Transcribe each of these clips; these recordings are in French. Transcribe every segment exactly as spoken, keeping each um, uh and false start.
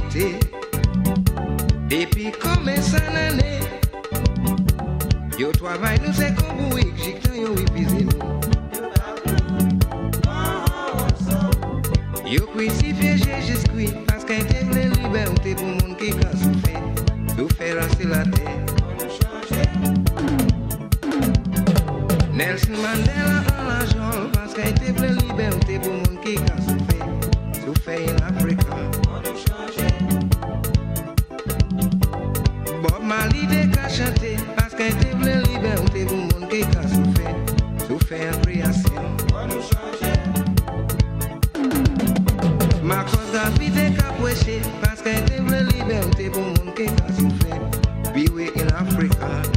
sécurité. Depuis combien d'années, yo travail nous c'est comme vous, j'ictan yo épuisé nous. Yo crucifié Jésus-Christ parce qu'il était la liberté pour monde qui a souffert, souffert c'est la terre. Nelson Mandela en l'argent parce qu'il était la liberté pour monde qui a souffert, souffert en Afrique. Bob Marley a chanté parce qu'il était la liberté pour monde qui a souffert, souffert en création. Marcos David est capoché parce qu'il était la liberté pour monde qui a souffert, vivre en Afrique.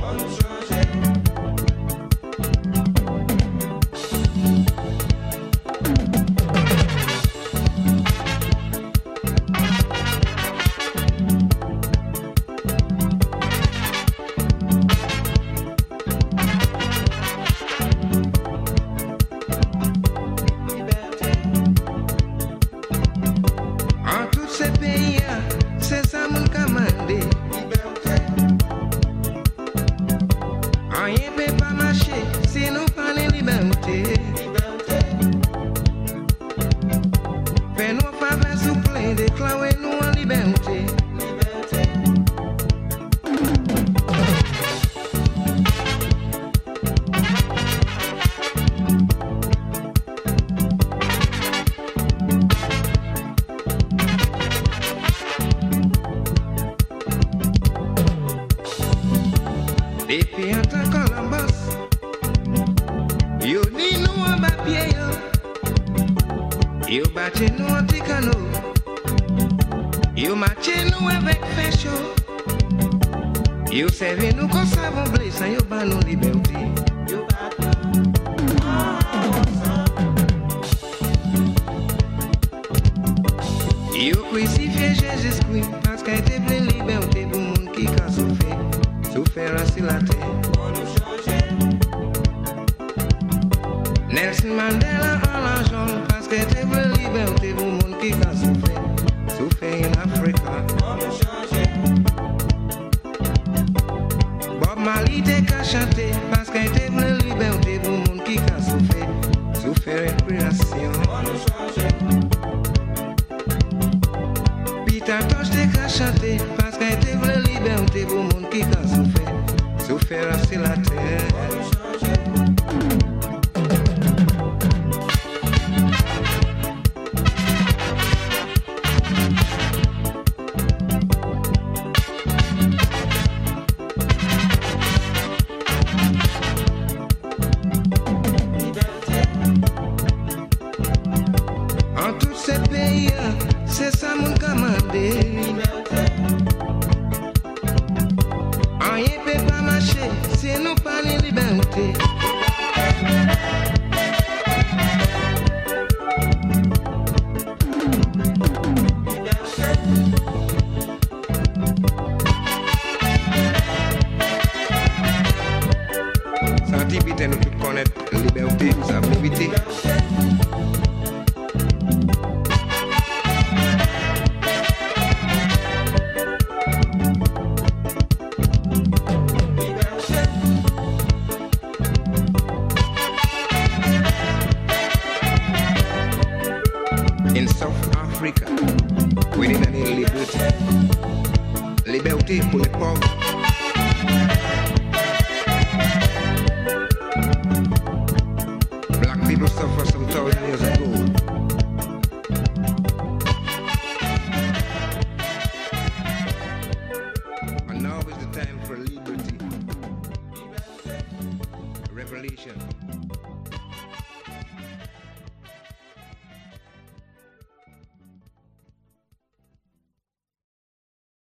Depuis un temps qu'on l'embosse, yo ni nous en bas pied yo, yo bâti nous en ticano, yo matché nous avec fait chaud, yo servi nous comme savon blessant, yo ban nous liberté, yo yo crucifié Jésus-Christ parce qu'il était plein liberté pour monde qui a souffert. Souffert sur la terre. Nelson Mandela en l'argent parce que t'es la liberté pour monde qui a souffert, souffert en Afrique. Bob Marley t'a chanté parce que t'es la liberté pour monde qui a souffert, souffert en création. Peter Tosh t'a chanté parce que t'es la liberté pour monde qui a souffert, souffert sur la terre. En tous ces pays, c'est ça mon commandé. Rien ne peut pas marcher si nous pas de liberté. Ça dit vite nous tous connaître la liberté, ça veut éviter. In South Africa, we need a liberté. Liberté pour les pauvres.